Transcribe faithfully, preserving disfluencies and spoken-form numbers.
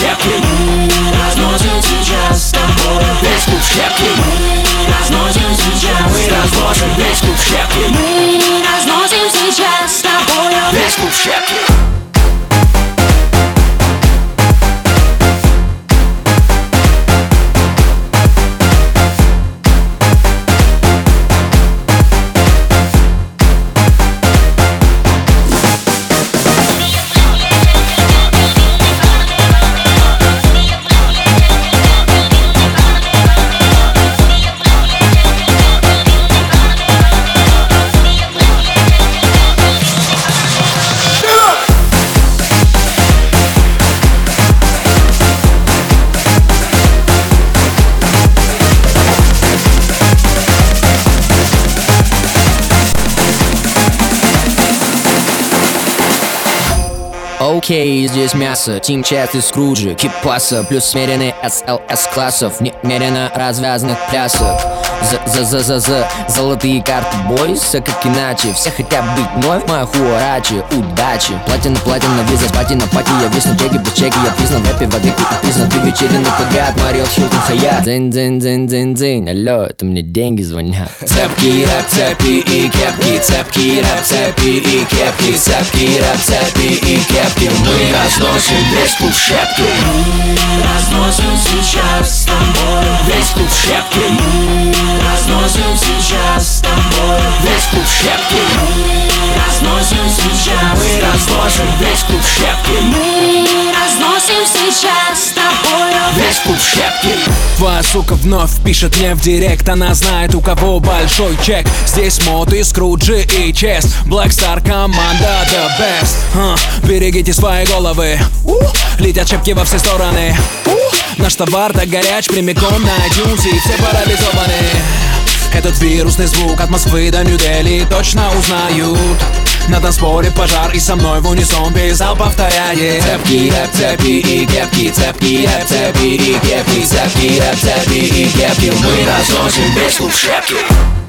щепки. Мы разносим сейчас с тобой весь клуб щепки. Мы разносим сейчас, мы разносим весь клуб щепки. Мы разносим сейчас с тобой весь клуб щепки. Окей, здесь мясо, Тим Чет и Скруджи, Кипаса, плюс смеренный эс эл эс классов, немерено развязных плясов. За-за-за-за-за, золотые карты бойся, как иначе. Все хотят быть вновь моя хуарачи, удачи. Платина, платина, виза, патина, пати. Я весь на чеке, по чеке, я признан в рэпе, в адыке и признан. Ты вечеринок подряд, Мариэл, Хилтон, Хаят. Дзынь-дзынь-дзынь-дзынь-дзынь, алло, это мне деньги звонят. Цепки, рэп, цепи и кепки. Цепки, рэп, цепи и кепки. Цепки, рэп, цепи и кепки. Мы разносим весь клуб щепки. Мы разносим сейчас с тобой весь клуб щепки. Мы разносим сейчас с тобой весь клуб щепки. Мы разносим сейчас, мы разносим весь клуб щепки. Мы разносим сейчас с тобой весь клуб щепки. Твоя сука вновь пишет мне в директ. Она знает, у кого большой чек. Здесь моды, Скруджи и Чест. Black Star команда the best. uh, Берегите свои головы. uh, Летят щепки во все стороны. uh, Наш товар так горяч, прямиком на iTunes, и все парализованы. Этот вирусный звук от Москвы до Нью-Дели точно узнают. На танцполе пожар, и со мной в унисон пейзал повторяет. Цепки, рэп, цепи и кепки. Цепки, рэп, цепи и кепки. Цепки, рэп, цепи и кепки. Мы разносим весь клуб щепки.